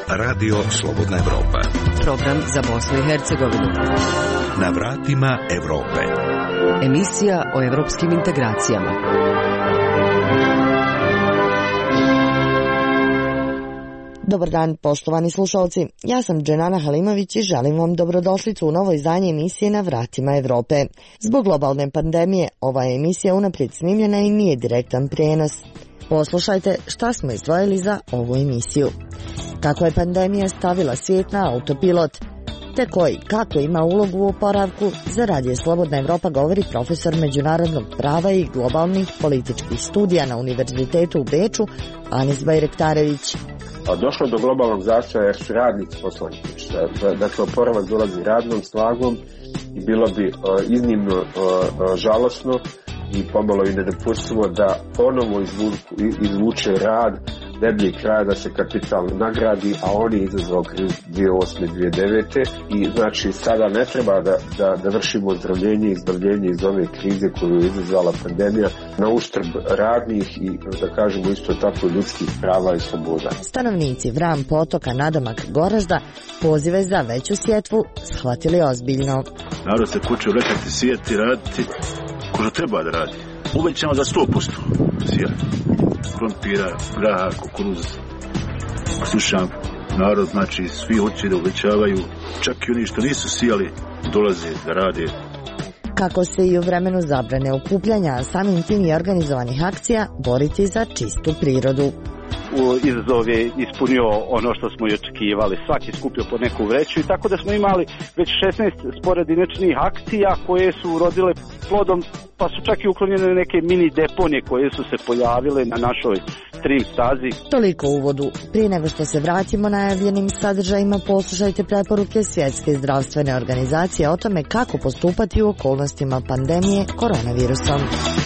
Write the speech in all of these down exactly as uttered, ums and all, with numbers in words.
Radio Slobodna Evropa. Program za Bosnu i Hercegovinu. Na vratima Evrope. Emisija o evropskim integracijama. Dobar dan, poštovani slušalci. Ja sam Dženana Halimović i želim vam dobrodošlicu u novo izdanje emisije Na vratima Evrope. Zbog globalne pandemije, ova je emisija unaprijed snimljena i nije direktan prijenos. Poslušajte šta smo izdvojili za ovu emisiju. Kako je pandemija stavila svijet na autopilot, te koji, kako ima ulogu u oporavku, za Radio Slobodna Evropa govori profesor međunarodnog prava i globalnih političkih studija na Univerzitetu u Beču, Anis Bajrektarević. Došlo do globalnog zastoja jer su radnici poslani. Dakle, oporavak dolazi radnom snagom i bilo bi iznimno žalosno i pomalo i nedopustivo da ponovo izvuče rad, deblji kraj da se kapital nagradi, a on je izazvao krizu dvije tisuće osme dvije tisuće devete i znači sada ne treba da, da, da vršimo ozdravljenje i izbavljenje iz ove krize koju je izazvala pandemija na uštrb radnih i da kažemo isto tako ljudskih prava i sloboda. Stanovnici Vran potoka nadomak Goražda pozive za veću sjetvu shvatili ozbiljno. Narod se kuće urekati, sijeti, raditi ko treba da radi. Uvećamo za sto posto sjeli. Krompira, graha, kukuruz. Slušam, narod, znači, svi hoće da uvećavaju, čak i oni što nisu sijali, dolaze da rade. Kako se i u vremenu zabrane okupljanja, a samim tim i organizovanih akcija, boriti za čistu prirodu. Izazov je ispunio ono što smo i očekivali. Svaki skupio po neku vreću i tako da smo imali već šesnaest sporedinačnih akcija koje su urodile plodom, pa su čak i uklonjene neke mini deponije koje su se pojavile na našoj stream stazi. Toliko u uvodu. Prije nego što se vratimo najavljenim sadržajima, poslušajte preporuke Svjetske zdravstvene organizacije o tome kako postupati u okolnostima pandemije koronavirusom.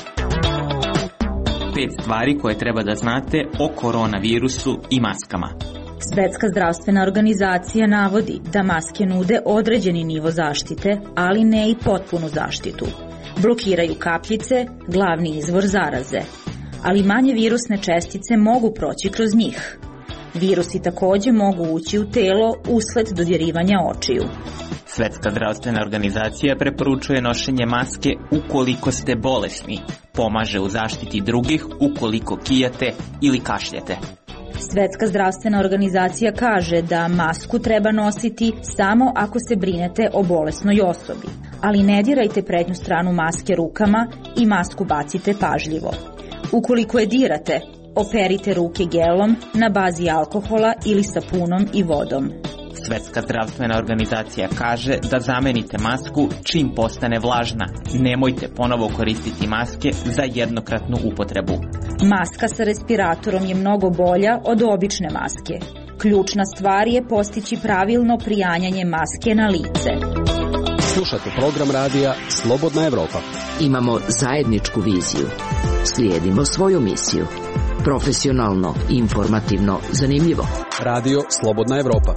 Pet stvari koje treba da znate o koronavirusu i maskama. Svjetska zdravstvena organizacija navodi da maske nude određeni nivo zaštite, ali ne i potpunu zaštitu. Blokiraju kapljice, glavni izvor zaraze, ali manje virusne čestice mogu proći kroz njih. Virusi također mogu ući u telo usled dodirivanja očiju. Svjetska zdravstvena organizacija preporučuje nošenje maske ukoliko ste bolesni, pomaže u zaštiti drugih ukoliko kijate ili kašljete. Svjetska zdravstvena organizacija kaže da masku treba nositi samo ako se brinete o bolesnoj osobi, ali ne dirajte prednju stranu maske rukama i masku bacite pažljivo. Ukoliko je dirate, operite ruke gelom na bazi alkohola ili sapunom i vodom. Svjetska zdravstvena organizacija kaže da zamenite masku čim postane vlažna. Nemojte ponovo koristiti maske za jednokratnu upotrebu. Maska sa respiratorom je mnogo bolja od obične maske. Ključna stvar je postići pravilno prijanjanje maske na lice. Slušate program radija Slobodna Evropa. Imamo zajedničku viziju. Slijedimo svoju misiju. Profesionalno, informativno, zanimljivo. Radio Slobodna Evropa.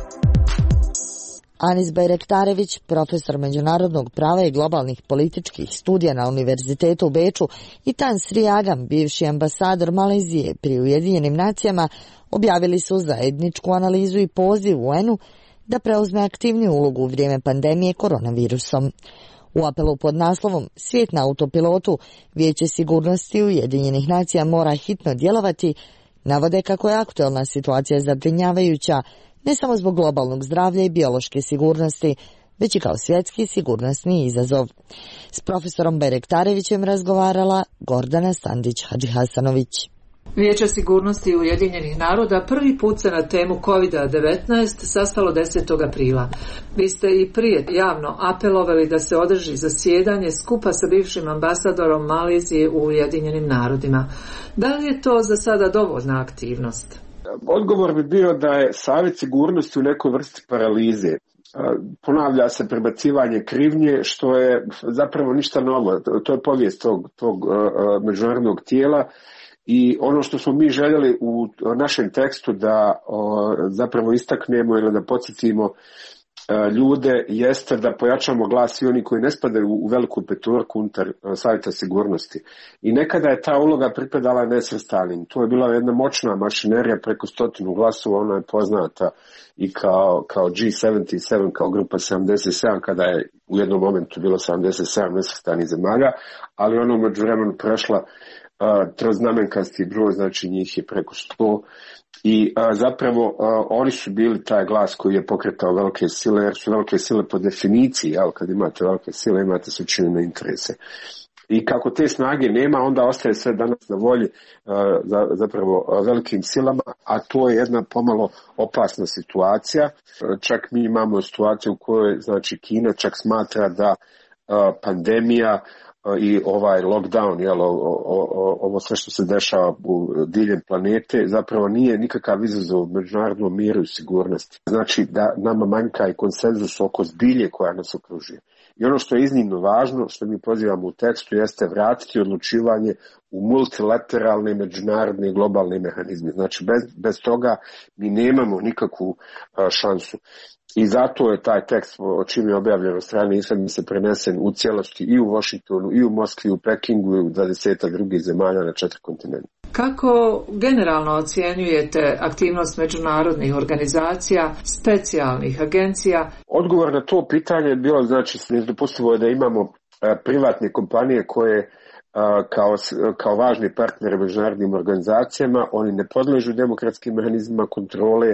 Anis Bajrektarević, profesor međunarodnog prava i globalnih političkih studija na Univerzitetu u Beču, i Tan Sri Agam, bivši ambasador Malezije pri Ujedinjenim nacijama, objavili su zajedničku analizu i poziv U N-u da preuzme aktivniju ulogu u vrijeme pandemije koronavirusom. U apelu pod naslovom Svijet na autopilotu, Vijeće sigurnosti Ujedinjenih nacija mora hitno djelovati, navode kako je aktualna situacija zabrinjavajuća ne samo zbog globalnog zdravlja i biološke sigurnosti, već i kao svjetski sigurnosni izazov. S profesorom Bajrektarevićem razgovarala Gordana Sandić-Hadžihasanović. Vijeće sigurnosti Ujedinjenih naroda prvi put se na temu kovid devetnaest sastalo desetog aprila. Vi ste i prije javno apelovali da se održi zasjedanje skupa sa bivšim ambasadorom Malezije u Ujedinjenim narodima. Da li je to za sada dovoljna aktivnost? Odgovor bi bio da je Savjet sigurnosti u nekoj vrsti paralize. Ponavlja se prebacivanje krivnje, što je zapravo ništa novo. To je povijest tog, tog uh, međunarodnog tijela i ono što smo mi željeli u našem tekstu da uh, zapravo istaknemo ili da podsjetimo ljude jeste da pojačamo glas i oni koji ne spadaju u veliku petorku unutar Savjeta sigurnosti. I nekada je ta uloga pripadala nesvrstanim. To je bila jedna moćna mašinerija preko stotinu glasova, ona je poznata i kao, kao G sedamdeset sedam, kao grupa sedamdeset sedam, kada je u jednom momentu bilo sedamdeset sedam nesvrstanih zemalja, ali ona umeđu vremenu prešla uh, troznamenkasti broj, znači njih je preko sto. I a, zapravo a, oni su bili taj glas koji je pokretao velike sile, jer su velike sile po definiciji, jel, kad imate velike sile imate sučinjene interese. I kako te snage nema, onda ostaje sve danas na volji a, za, zapravo a, velikim silama, a to je jedna pomalo opasna situacija. A, čak mi imamo situaciju u kojoj, znači, Kina čak smatra da a, pandemija i ovaj lockdown, jel, o, o, o, ovo sve što se dešava u diljem planete, zapravo nije nikakav izazov međunarodnom miru i sigurnosti. Znači da nama manjka i konsenzus oko zbilje koja nas okružuje. I ono što je iznimno važno, što mi pozivamo u tekstu, jeste vratiti odlučivanje u multilateralne, međunarodne i globalne mehanizme. Znači bez, bez toga mi nemamo nikakvu a, šansu. I zato je taj tekst o čim je objavljen od strane Islama se prenesen u cijelosti i u Washingtonu, i u Moskvi, i u Pekingu, i u dvadesetak drugih zemalja na četiri kontinenta. Kako generalno ocjenjujete aktivnost međunarodnih organizacija, specijalnih agencija? Odgovor na to pitanje je bilo, znači, nedopustivo je da imamo privatne kompanije koje kao, kao važni partneri međunarodnim organizacijama, oni ne podležu demokratskim mehanizmima kontrole,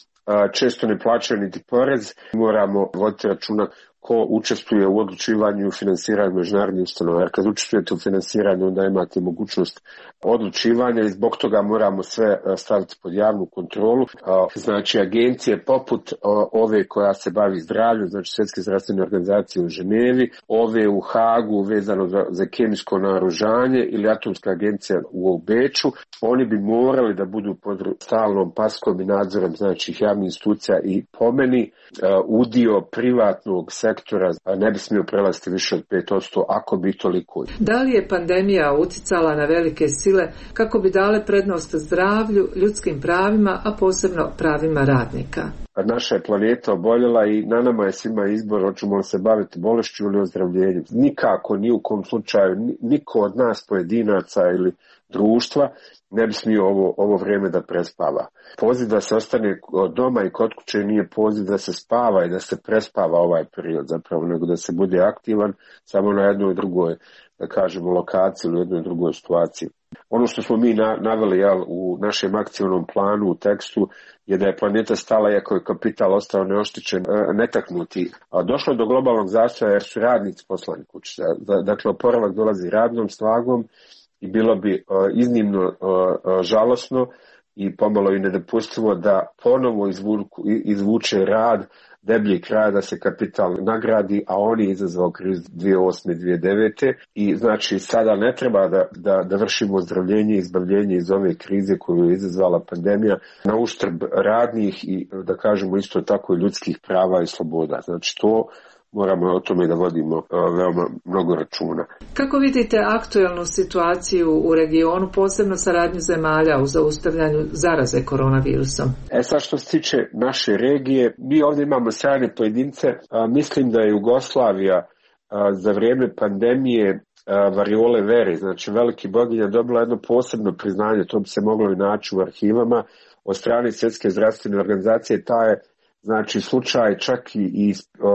često ne plaćaju niti porez, moramo voditi računa ko učestvuje u odlučivanju i finansiranju međunarodnih ustanova. Jer kad učestvujete u finansiranju, onda imate mogućnost odlučivanja i zbog toga moramo sve staviti pod javnu kontrolu. Znači agencije poput ove koja se bavi zdravljem, znači Svjetske zdravstvene organizacije u Ženevi, ove u Hagu vezano za, za kemijsko naoružanje ili atomska agencija u Beču, oni bi morali da budu pod stalnom paskom i nadzorom, znači javnih institucija i po meni udio privatnog sektora ne bi smio prelaziti više od pet posto ako bi toliko. Da li je pandemija uticala na velike sile kako bi dale prednost zdravlju, ljudskim pravima, a posebno pravima radnika? Naša je planeta oboljela i na nama je svima izbor hoćemo li se baviti bolešću ili ozdravljenjem. Nikako, ni u kom slučaju, niko od nas pojedinaca ili društva ne bi smio ovo, ovo vrijeme da prespava. Poziv da se ostane doma i kod kuće nije poziv da se spava i da se prespava ovaj period zapravo, nego da se bude aktivan samo na jednoj drugoj, da kažemo, lokaciji ili jednoj drugoj situaciji. Ono što smo mi na, naveli jel, u našem akcionom planu, u tekstu, je da je planeta stala iako je kapital ostao neoštećen, netaknuti. A došlo do globalnog zastoja jer su radnici poslani kući. Dakle, oporavak dolazi radnom snagom i bilo bi uh, iznimno uh, uh, žalosno i pomalo i nedopustivo da ponovo izvuku, izvuče rad, deblji kraj da se kapital nagradi, a on je izazvao krizu dvije tisuće osme dvije tisuće devete i znači sada ne treba da, da, da vršimo ozdravljenje i izbavljenje iz ove krize koju je izazvala pandemija na uštrb radnih i da kažemo isto tako i ljudskih prava i sloboda. Znači to moramo o tome da vodimo uh, veoma mnogo računa. Kako vidite aktuelnu situaciju u regionu, posebno saradnju zemalja u zaustavljanju zaraze koronavirusom? E sad što se tiče naše regije, mi ovdje imamo sjajne pojedince. Uh, mislim da je Jugoslavija uh, za vrijeme pandemije uh, variole vere, znači veliki boginja, dobila jedno posebno priznanje, to bi se moglo i naći u arhivama od strane Svjetske zdravstvene organizacije. Ta je znači slučaj čak i, i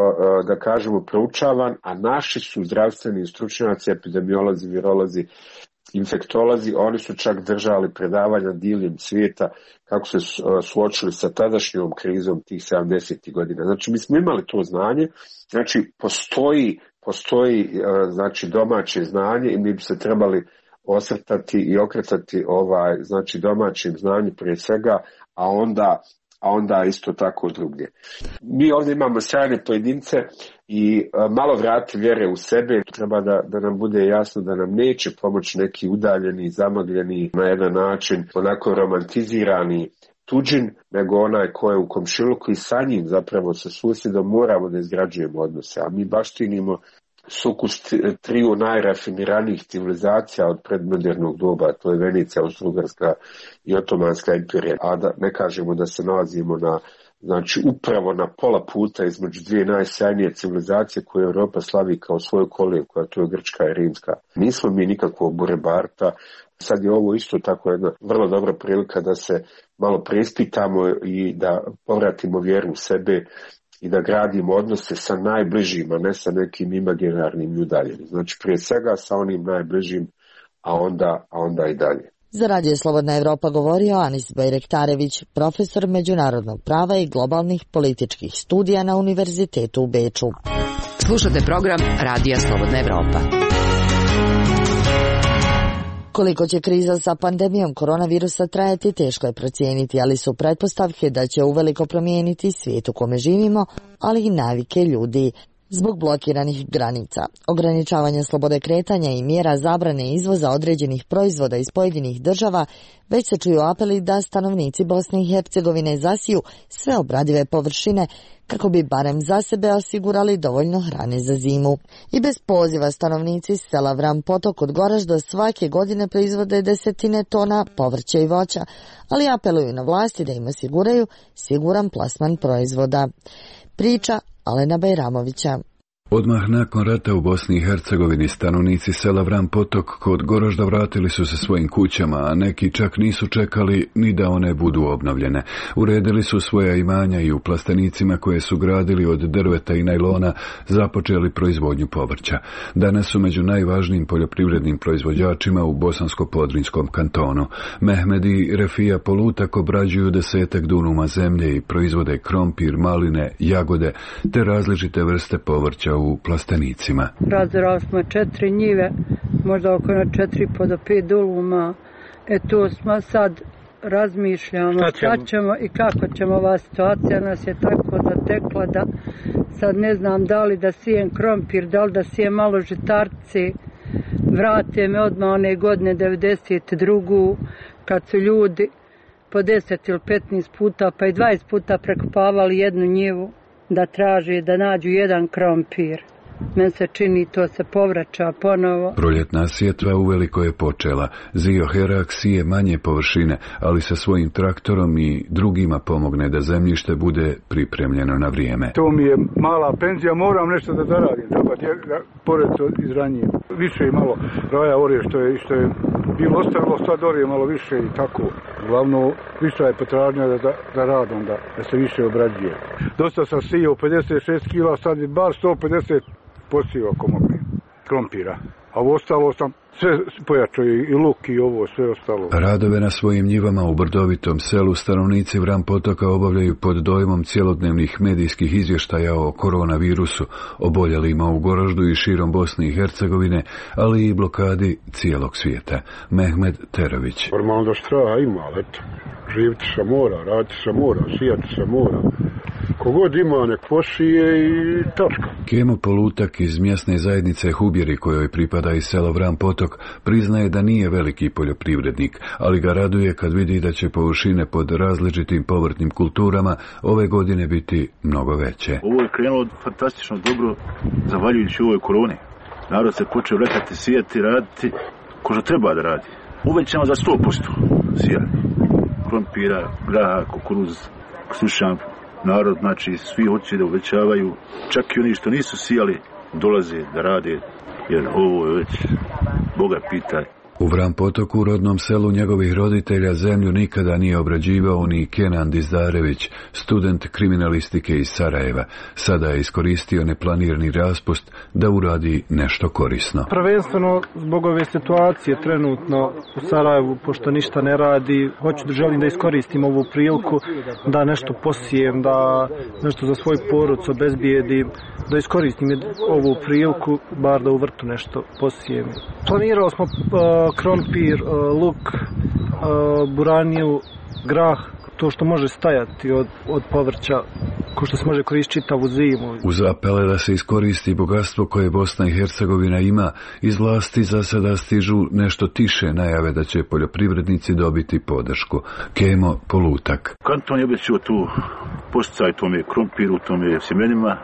da kažemo proučavan, a naši su zdravstveni stručnjaci, epidemiolozi, virolozi, infektolozi, oni su čak držali predavanja diljem svijeta kako se suočili sa tadašnjom krizom tih sedamdesetih godina. Znači mi smo imali to znanje, znači postoji, postoji znači domaće znanje i mi bi se trebali osvrtati i okretati ovaj znači domaćim znanjem prije svega, a onda a onda isto tako drugdje. Mi ovdje imamo sjajne pojedince i malo vrati vjere u sebe. Treba da, da nam bude jasno da nam neće pomoći neki udaljeni, zamagljeni, na jedan način onako romantizirani tuđin, nego onaj ko je u komšiluku i sa njim zapravo sa susjedom moramo da izgrađujemo odnose. A mi baštinimo sukus triju najrafiniranijih civilizacija od predmodernog doba, to je Venecija, Austro-Ugarska i Otomanska imperija, a da ne kažemo da se nalazimo na znači upravo na pola puta između dvije najsjajnije civilizacije koje Europa slavi kao svoju koliju, koja to je grčka i rimska. Nismo mi nikakvog burebarta. Sad je ovo isto tako jedna vrlo dobra prilika da se malo preispitamo i da povratimo vjeru u sebe i da gradimo odnose sa najbližima, ne sa nekim imaginarnim i udaljenim. Znači prije svega sa onim najbližim, a onda, a onda i dalje. Za Radio Slobodna Evropa govorio Anis Bajrektarević, profesor međunarodnog prava i globalnih političkih studija na Univerzitetu u Beču. Slušate program Radija Slobodna Evropa. Koliko će kriza sa pandemijom koronavirusa trajati, teško je procijeniti, ali su pretpostavke da će uveliko promijeniti svijet u kome živimo, ali i navike ljudi. Zbog blokiranih granica, ograničavanja slobode kretanja i mjera zabrane izvoza određenih proizvoda iz pojedinih država, već se čuju apeli da stanovnici Bosne i Hercegovine zasiju sve obradive površine kako bi barem za sebe osigurali dovoljno hrane za zimu. I bez poziva stanovnici sela Vran Potok kod Goražda svake godine proizvode desetine tona povrća i voća, ali apeluju na vlasti da im osiguraju siguran plasman proizvoda. Priča Alena Bajramovića. Odmah nakon rata u Bosni i Hercegovini stanovnici sela Vran Potok kod Goražda vratili su se svojim kućama, a neki čak nisu čekali ni da one budu obnovljene. Uredili su svoja imanja i u plastenicima koje su gradili od drveta i najlona započeli proizvodnju povrća. Danas su među najvažnijim poljoprivrednim proizvođačima u Bosansko-Podrinjskom kantonu. Mehmed i Refija Polutak obrađuju desetak dunuma zemlje i proizvode krompir, maline, jagode te različite vrste povrća u plastenicima. Razorali smo četiri njive, možda oko na četiri po do pet duluma. E tu smo sad razmišljamo šta ćemo? šta ćemo i kako ćemo. Ova situacija nas je tako zatekla da sad ne znam da li da sijem krompir, da li da sijem malo žitarci. Vrate me odmah one godine devedeset druge kad su ljudi po deset ili petnaest puta pa i dvadeset puta prekopavali jednu njivu da traži da nađu jedan krompir. Men se čini to se povraća ponovo. Proljetna sjetva uveliko je počela. Zio Herak sije manje površine, ali sa svojim traktorom i drugima pomogne da zemljište bude pripremljeno na vrijeme. To mi je mala penzija, moram nešto da zaradim, da, da pored to izranjijem. Više je malo raja orije što je, što je bilo ostavilo, sad orije malo više i tako. Glavno, više je potražnja da, da, da radom, da, da se više obrađuje. Dosta sam sijao pedeset šest kila, sad je bar sto pedeset posio ako mogu krompira. A ovo ostalo sam sve pojačao i luk i ovo sve ostalo. Radove na svojim njivama u brdovitom selu stanovnici Vran Potoka obavljaju pod dojmom cjelodnevnih medijskih izvještaja o koronavirusu, oboljelima u Goraždu i širom Bosne i Hercegovine, ali i blokadi cijelog svijeta. Mehmed Terović. Normalno da straha ima, ali eto, živiti se mora, raditi se mora, sijati se mora. Kogod ima nek posije i točka. Kemo Polutak iz mjesne zajednice Hubjeri, kojoj pripada i selo Vran Potok, priznaje da nije veliki poljoprivrednik, ali ga raduje kad vidi da će površine pod različitim povrtnim kulturama ove godine biti mnogo veće. Ovo je krenulo fantastično dobro, zavaljujući ovoj koroni. Narod se počeo rekati, sijati, raditi, ko što treba da radi. Uvećamo za sto posto sijanje. Krompira, graha, kukuruz, slušam. Narod, znači, svi hoće da uvećavaju, čak i oni što nisu sijali, dolaze da rade, jer ovo je već Boga pitaj. U Vran Potoku, rodnom selu njegovih roditelja, zemlju nikada nije obrađivao ni Kenan Dizdarević, student kriminalistike iz Sarajeva. Sada je iskoristio neplanirani raspust da uradi nešto korisno. Prvenstveno zbog ove situacije trenutno u Sarajevu, pošto ništa ne radi, hoću da želim da iskoristim ovu priliku, da nešto posijem, da nešto za svoj porodicu obezbijedim, da iskoristim ovu priliku, bar da u vrtu nešto posijem. Planirali smo uh, krompir, luk, buraniju, grah, to što može stajati od, od povrća, ko što se može koristiti čitavu zimu. Uz apele da se iskoristi bogatstvo koje Bosna i Hercegovina ima, iz vlasti za sada stižu nešto tiše najave da će poljoprivrednici dobiti podršku. Kemo Polutak. Kanton je obećao tu posticaj tome krompiru, tome sjemenima,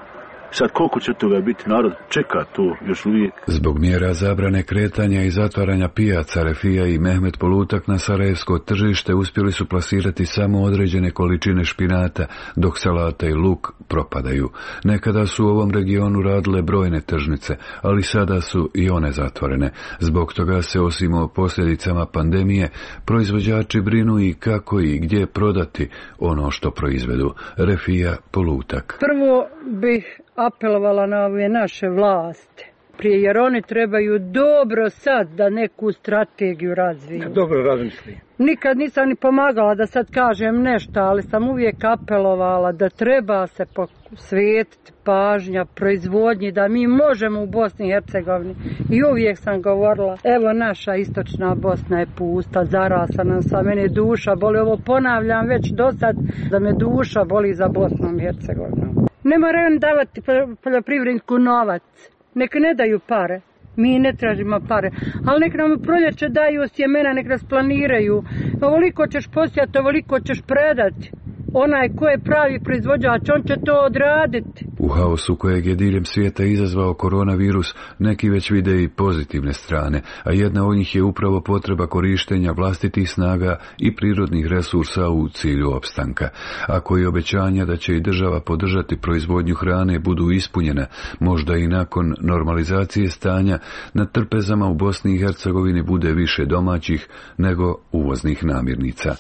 Sad koliko će toga biti, narod čeka to još uvijek. Zbog mjera zabrane kretanja i zatvaranja pijaca, Refija i Mehmet Polutak na sarajevsko tržište uspjeli su plasirati samo određene količine špinata, dok salata i luk propadaju. Nekada su u ovom regionu radile brojne tržnice, ali sada su i one zatvorene. Zbog toga se, osim o posljedicama pandemije, proizvođači brinu i kako i gdje prodati ono što proizvedu. Refija Polutak. Prvo bih apelovala na ove naše vlasti, prije, jer oni trebaju dobro sad da neku strategiju razviju. Dobro razmisli. Nikad nisam ni pomagala da sad kažem nešto, ali sam uvijek apelovala da treba se posvetiti pažnja proizvodnji, da mi možemo u Bosni i Hercegovini. I uvijek sam govorila, evo naša istočna Bosna je pusta, zarasla nam sa, mene duša boli, ovo ponavljam već do sad, da me duša boli za Bosnom i Hercegovinom. Ne moraju davati poljoprivredniku novac, nek ne daju pare, mi ne tražimo pare, ali nek nam u proljeće daju sjemena, nek nas planiraju, ovoliko ćeš posijati, ovoliko ćeš predati. Onaj ko je pravi proizvođač, on će to odraditi. U haosu kojeg je diljem svijeta izazvao koronavirus, neki već vide i pozitivne strane, a jedna od njih je upravo potreba korištenja vlastitih snaga i prirodnih resursa u cilju opstanka. Ako i obećanja da će i država podržati proizvodnju hrane budu ispunjena, možda i nakon normalizacije stanja, na trpezama u Bosni i Hercegovini bude više domaćih nego uvoznih namirnica.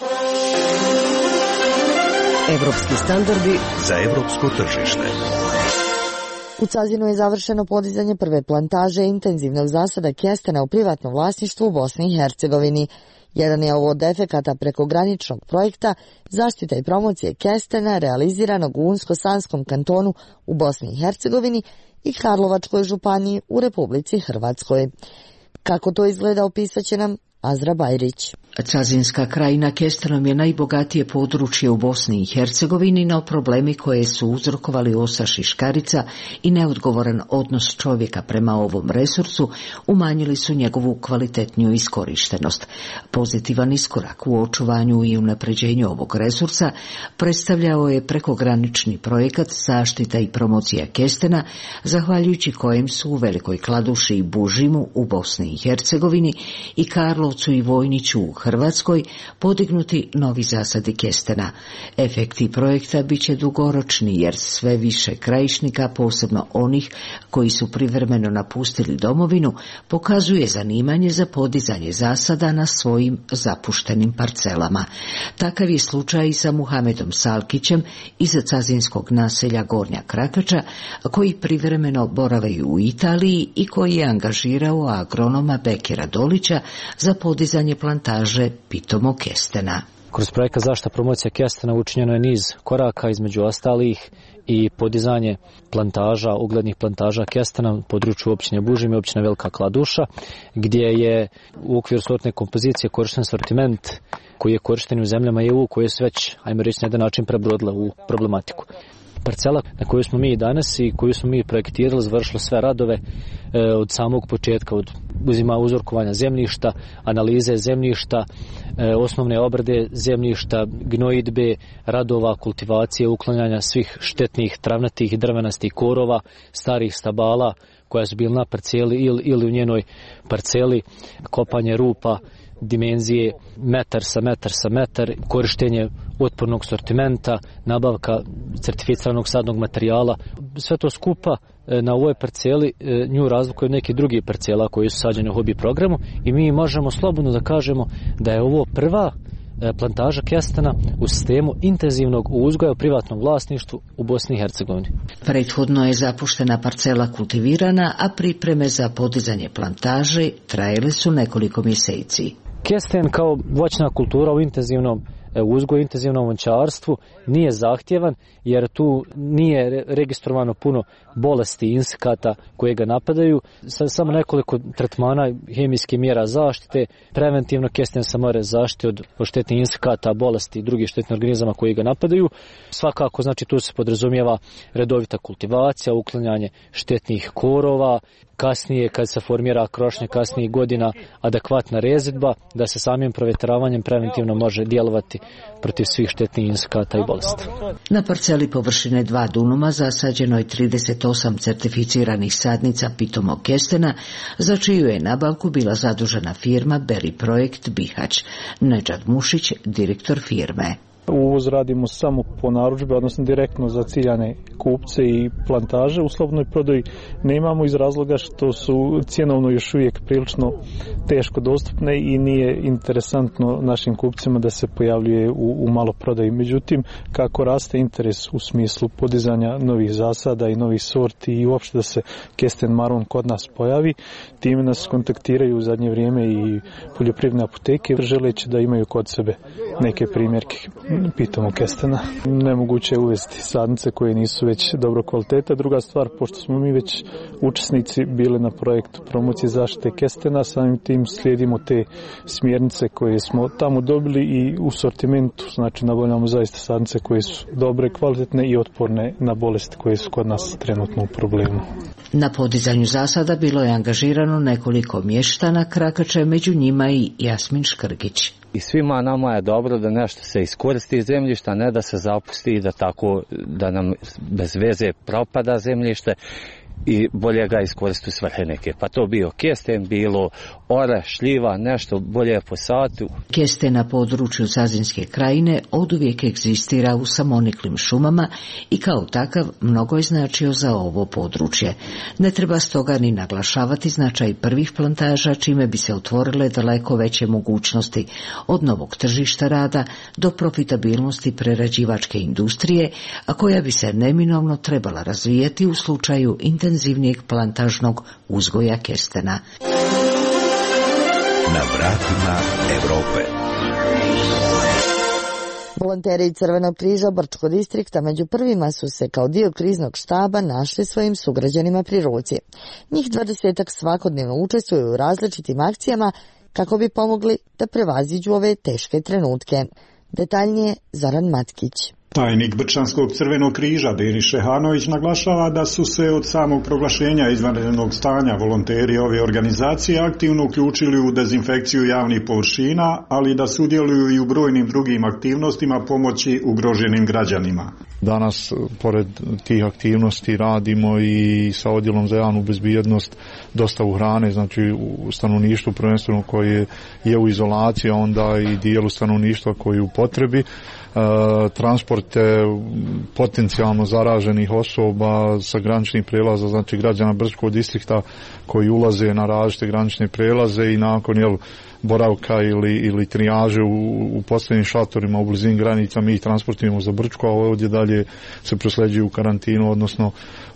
Evropski standardi za evropsko tržište. U Cazinu je završeno podizanje prve plantaže intenzivnog zasada kestena u privatnom vlasništvu u Bosni i Hercegovini. Jedan je ovo od efekata prekograničnog projekta zaštita i promocije kestena realiziranog u Unsko-Sanskom kantonu u Bosni i Hercegovini i Karlovačkoj županiji u Republici Hrvatskoj. Kako to izgleda, opisat će nam Azra Bajrić. Cazinska krajina kestenom je najbogatije područje u Bosni i Hercegovini, no problemi koje su uzrokovali osa šiškarica i neodgovoran odnos čovjeka prema ovom resursu umanjili su njegovu kvalitetniju iskorištenost. Pozitivan iskorak u očuvanju i unapređenju ovog resursa predstavljao je prekogranični projekat zaštita i promocija kestena, zahvaljujući kojem su u Velikoj Kladuši i Bužimu u Bosni i Hercegovini i Karlovcu i Vojniću u Hrvatskoj podignuti novi zasadi kestena. Efekti projekta bit će dugoročni, jer sve više krajišnika, posebno onih koji su privremeno napustili domovinu, pokazuje zanimanje za podizanje zasada na svojim zapuštenim parcelama. Takav je slučaj i sa Muhamedom Salkićem iz cazinskog naselja Gornja Krakača, koji privremeno boravaju u Italiji i koji je angažirao agronoma Bekira Dolića za podizanje plantaže pitomog kestena. Kroz projekat zaštita promocija kestena učinjeno je niz koraka, između ostalih i podizanje plantaža, uglednih plantaža kestena u području općine Bužim i općine Velika Kladuša, gdje je u okviru sortne kompozicije korišten sortiment koji je korišten u zemljama E U, koje su već, ajmo reći, na jedan način prebrodile u problematiku. Parcela na koju smo mi danas i koju smo mi projektirali, završili sve radove e, od samog početka, od uzima uzorkovanja zemljišta, analize zemljišta, e, osnovne obrade zemljišta, gnojidbe, radova, kultivacije, uklanjanja svih štetnih travnatih i drvenastih korova, starih stabala koja su bili na parceli ili, ili u njenoj parceli, kopanje rupa, dimenzije metar sa metar sa metar, korištenje otpornog sortimenta, nabavka certificiranog sadnog materijala. Sve to skupa na ovoj parceli nju razlikuje od nekih drugih parcela koji su sađene u hobi programu i mi možemo slobodno da kažemo da je ovo prva plantaža kestena u sistemu intenzivnog uzgoja u privatnom vlasništvu u Bosni i Hercegovini. Prethodno je zapuštena parcela kultivirana, a pripreme za podizanje plantaže trajale su nekoliko mjeseci. Kesten kao voćna kultura u intenzivnom uzgoju, intenzivnom voćarstvu nije zahtjevan, jer tu nije registrovano puno bolesti i insekata koje ga napadaju. Samo nekoliko tretmana hemijskih mjera zaštite, preventivno kesten se mora zaštiti od štetnih insekata, bolesti i drugih štetnih organizama koji ga napadaju. Svakako, znači, tu se podrazumijeva redovita kultivacija, uklanjanje štetnih korova, kasnije kad se formira krošnja kasnijih godina adekvatna rezidba, da se samim provjetravanjem preventivno može djelovati protiv svih štetnih insekata i bolesti. Na parceli površine dva dunuma zasađeno je trideset osam certificiranih sadnica pitomog kestena, za čiju je nabavku bila zadužena firma Beri Projekt Bihać. Nedžad Mušić, direktor firme. Uvoz radimo samo po narudžbi, odnosno direktno za ciljane kupce i plantaže. U slobodnoj prodaji nemamo iz razloga što su cjenovno još uvijek prilično teško dostupne i nije interesantno našim kupcima da se pojavljuje u, u maloprodaji. Međutim, kako raste interes u smislu podizanja novih zasada i novih sorti i uopšte da se kesten maron kod nas pojavi, time nas kontaktiraju u zadnje vrijeme i poljoprivredne apoteke, želeći da imaju kod sebe neke primjerke pitomog kestena. Nemoguće je uvesti sadnice koje nisu već dobro kvaliteta. Druga stvar, pošto smo mi već učesnici bili na projektu promocije zaštite kestena, samim tim slijedimo te smjernice koje smo tamo dobili i u sortimentu, znači nabavljamo zaista sadnice koje su dobre, kvalitetne i otporne na bolesti koje su kod nas trenutno u problemu. Na podizanju zasada bilo je angažirano nekoliko mještana Krakače, među njima i Jasmin Škrgić. I svima nama je dobro da nešto se iskoristi iz zemljišta, ne da se zapusti i da tako, da nam bez veze propada zemljište i bolje ga iskoristi u svrhe neke. Pa to bio kesten, bilo ore, šljiva, nešto bolje po satu. Kesten na području Sazinske krajine oduvijek egzistira u samoniklim šumama i kao takav mnogo je značio za ovo područje. Ne treba stoga ni naglašavati značaj prvih plantaža, čime bi se otvorile daleko veće mogućnosti od novog tržišta rada do profitabilnosti prerađivačke industrije, a koja bi se neminovno trebala razvijati u slučaju intenzivnijeg plantažnog uzgoja kestena. Na vratima Evrope. Volonteri Crvenog križa Brčkog distrikta među prvima su se kao dio kriznog štaba našli svojim sugrađanima pri ruci. Njih dvadesetak svakodnevno učestvuju u različitim akcijama kako bi pomogli da prevaziđu ove teške trenutke. Detaljnije Zoran Matkić. Tajnik Brčanskog Crvenog križa Denis Šehanović naglašava da su se od samog proglašenja izvanrednog stanja volonteri ove organizacije aktivno uključili u dezinfekciju javnih površina, ali da sudjeluju i u brojnim drugim aktivnostima pomoći ugroženim građanima. Danas, pored tih aktivnosti, radimo i sa odjelom za javnu bezbjednost dostavu hrane, znači u stanovništvu prvenstveno koje je u izolaciji, onda i dijelu stanovništva koji je u potrebi. Transporte potencijalno zaraženih osoba sa graničnih prelaza, znači građana Brčkog distrikta koji ulaze na različite granične prelaze i nakon jel, boravka ili, ili trijaže u, u posljednjim šatorima u blizini granica mi ih transportujemo za Brčko, a ovdje dalje se prosleđuju u karantinu, odnosno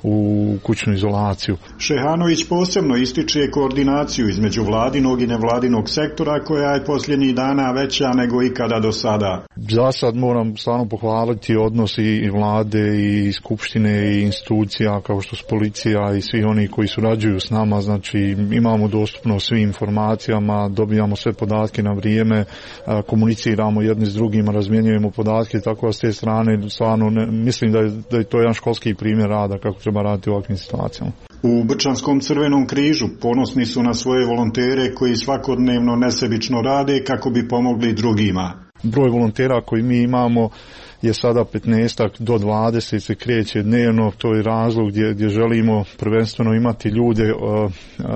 u kućnu izolaciju. Šehanović posebno ističe koordinaciju između vladinog i nevladinog sektora koja je posljednjih dana veća nego ikada do sada. Za sad moram stvarno pohvaliti odnos i vlade i skupštine i institucija kao što su policija i svi oni koji surađuju s nama, znači imamo dostupno svim informacijama, dobijamo sve podatke na vrijeme, komuniciramo jedni s drugima, razmjenjujemo podatke, tako da s te strane stvarno ne, mislim da je, da je to jedan školski primjer rada kako treba raditi u ovakvim situacijama. U Brčanskom Crvenom križu ponosni su na svoje volontere koji svakodnevno nesebično rade kako bi pomogli drugima. Broj volontera koji mi imamo je sada petnaestak do dvadeset se kreće dnevno, to je razlog gdje, gdje želimo prvenstveno imati ljude uh, uh,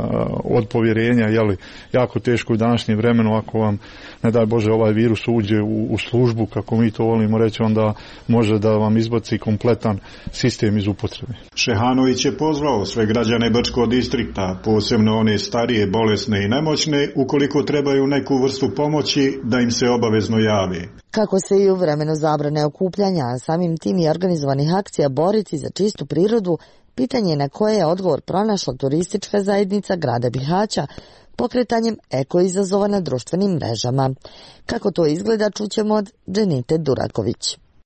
od povjerenja, jeli, jako teško u današnjem vremenu ako vam, ne daj Bože, ovaj virus uđe u, u službu, kako mi to volimo reći, onda može da vam izbaci kompletan sistem iz upotrebe. Šehanović je pozvao sve građane Brčkog distrikta, posebno one starije, bolesne i nemoćne, ukoliko trebaju neku vrstu pomoći, da im se obavezno jave. Kako se i u vremenu zabrane okupljanja, a samim tim i organizovanih akcija boriti za čistu prirodu, pitanje na koje je odgovor pronašla turistička zajednica grada Bihaća pokretanjem eko izazova na društvenim mrežama. Kako to izgleda, čućemo od Dženite Duraković.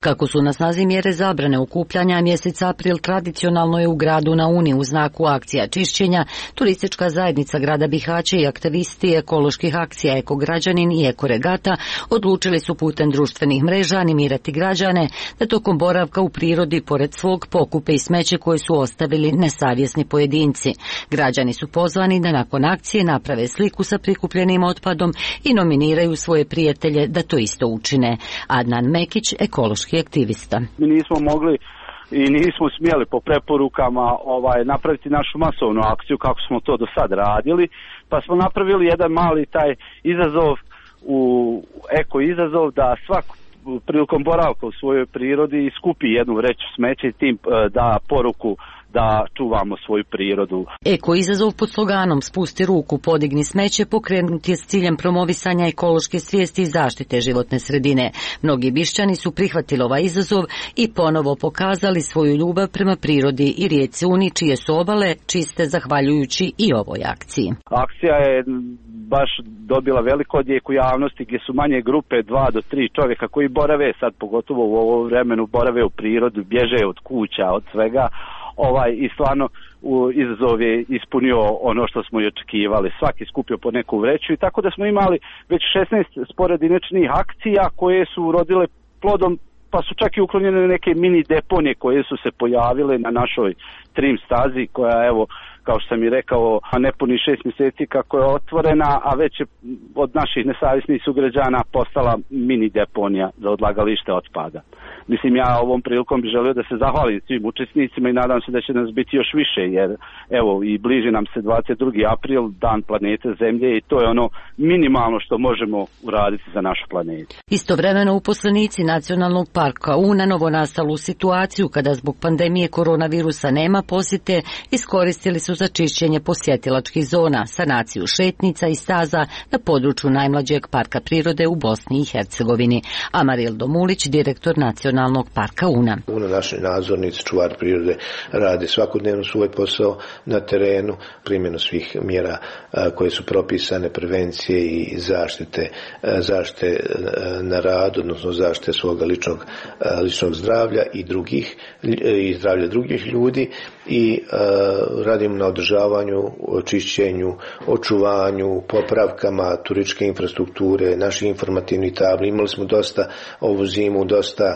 Kako su na snazi mjere zabrane okupljanja, mjesec april tradicionalno je u gradu na Uni u znaku akcija čišćenja. Turistička zajednica grada Bihaća i aktivisti ekoloških akcija Ekograđanin i Ekoregata odlučili su putem društvenih mreža animirati građane da tokom boravka u prirodi pored svog pokupe i smeće koje su ostavili nesavjesni pojedinci. Građani su pozvani da nakon akcije naprave sliku sa prikupljenim otpadom i nominiraju svoje prijatelje da to isto učine. Adnan Mekić, ekološki aktivista. Mi nismo mogli i nismo smjeli po preporukama ovaj napraviti našu masovnu akciju kako smo to do sad radili, pa smo napravili jedan mali taj izazov u eko izazov da svak prilikom boravka u svojoj prirodi skupi jednu vreću smeća i tim da poruku da čuvamo svoju prirodu. Eko izazov pod sloganom Spusti ruku, podigni smeće pokrenut je s ciljem promovisanja ekološke svijesti i zaštite životne sredine. Mnogi Bišćani su prihvatili ovaj izazov i ponovo pokazali svoju ljubav prema prirodi i rijeci Uni, čije su obale čiste zahvaljujući i ovoj akciji. Akcija je baš dobila veliko odjek u javnosti gdje su manje grupe, dva do tri čovjeka koji borave sad, pogotovo u ovo vremenu, borave u prirodu, bježe od kuća, od svega. Ovaj, i stvarno u, izazov je ispunio ono što smo i očekivali. Svaki skupio po neku vreću i tako da smo imali već šesnaest sporedinečnih akcija koje su urodile plodom, pa su čak i uklonjene neke mini deponije koje su se pojavile na našoj trim stazi koja, evo, kao što sam i rekao, nepuni šest mjeseci kako je otvorena, a već je od naših nesavjesnih sugrađana postala mini deponija za odlagalište otpada. Mislim, ja ovom prilikom bih želio da se zahvalim svim učesnicima i nadam se da će nas biti još više, jer evo i bliži nam se dvadeset drugi april, dan planete Zemlje, i to je ono minimalno što možemo uraditi za našu planetu. Istovremeno uposlenici Nacionalnog parka Una novonastalu situaciju kada zbog pandemije koronavirusa nema posjete iskoristili su za čišćenje posjetilačkih zona, sanaciju šetnica i staza na području najmlađeg parka prirode u Bosni i Hercegovini. Amarildo Mulić, direktor Nacionalnog parka Una. Una, naši nadzornici, čuvar prirode, rade svakodnevno svoj posao na terenu, primjenu svih mjera koje su propisane, prevencije i zaštite, zaštite na radu, odnosno zaštite svoga ličnog, ličnog zdravlja i drugih, i zdravlja drugih ljudi, i uh, radimo na održavanju, očišćenju, očuvanju, popravkama turističke infrastrukture, naših informativnih tabli. Imali smo dosta ovu zimu, dosta,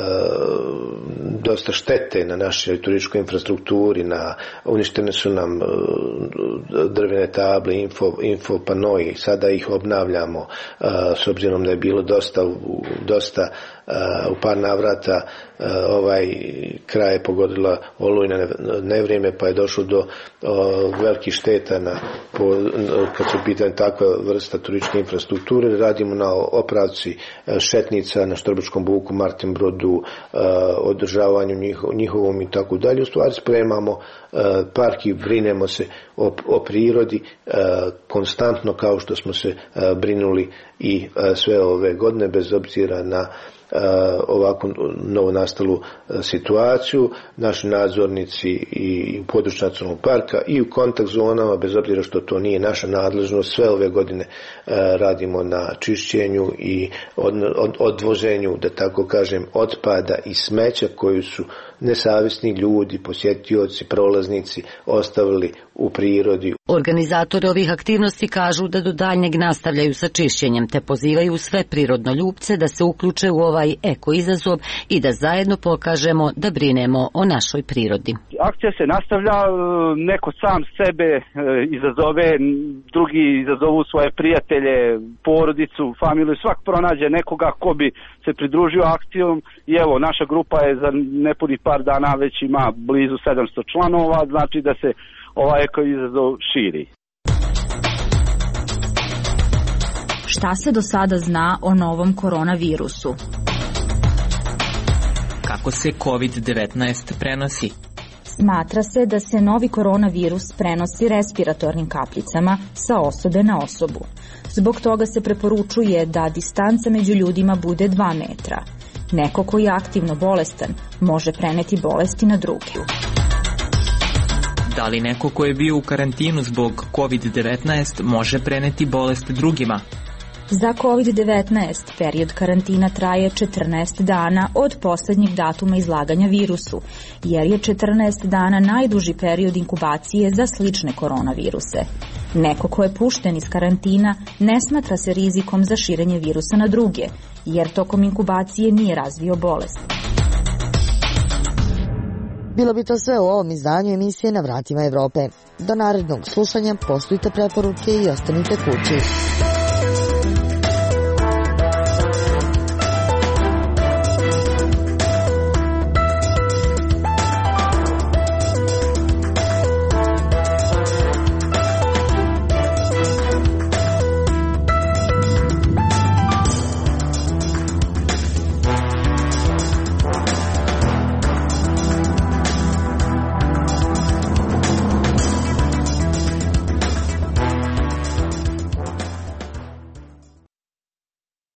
uh, dosta štete na našoj turističkoj infrastrukturi, na, uništene su nam uh, drvene table, info, info panoji, sada ih obnavljamo, uh, s obzirom da je bilo dosta, dosta uh, u par navrata uh, ovaj kraj je pogodila olujna nevrijeme, pa je došlo do uh, velikih šteta na, po, kad su pitanje takva vrsta turističke infrastrukture. Radimo na opravci uh, šetnica na Štrbačkom buku, Martin Brodu, uh, održavanju njiho, njihovom i tako dalje. U stvari spremamo uh, park i brinemo se o, o prirodi uh, konstantno kao što smo se uh, brinuli i uh, sve ove godine, bez obzira na Uh, ovakvu novonastalu uh, situaciju. Naši nadzornici i u području nacionalnog parka i u kontakt zonama, bez obzira što to nije naša nadležnost, sve ove godine uh, radimo na čišćenju i od, od, odvoženju, da tako kažem, otpada i smeća koju su nesavjesni ljudi, posjetioci, prolaznici ostavili u prirodi. Organizatori ovih aktivnosti kažu da do daljnjeg nastavljaju sa čišćenjem, te pozivaju sve prirodnoljubce da se uključe u ovaj eko izazov i da zajedno pokažemo da brinemo o našoj prirodi. Akcija se nastavlja, neko sam sebe izazove, drugi izazovu svoje prijatelje, porodicu, familiju, svak pronađe nekoga ko bi se pridružio akcijom i evo, naša grupa je za nepunih par dana već ima blizu sedamsto članova, znači da se ovaj eko izazov širi. Šta se do sada zna o novom koronavirusu? Kako se kovid devetnaest prenosi? Smatra se da se novi koronavirus prenosi respiratornim kapljicama sa osobe na osobu. Zbog toga se preporučuje da distanca među ljudima bude dva metra. Neko koji je aktivno bolestan može preneti bolesti na druge. Da li neko ko je bio u karantinu zbog kovid devetnaest može preneti bolest drugima? Za kovid devetnaest period karantina traje četrnaest dana od poslednjeg datuma izlaganja virusu, jer je četrnaest dana najduži period inkubacije za slične koronaviruse. Neko ko je pušten iz karantina ne smatra se rizikom za širenje virusa na druge, jer tokom inkubacije nije razvio bolest. Bilo bi to sve u ovom izdanju emisije Na vratima Evrope. Do narednog slušanja poštujte preporuke i ostanite kući.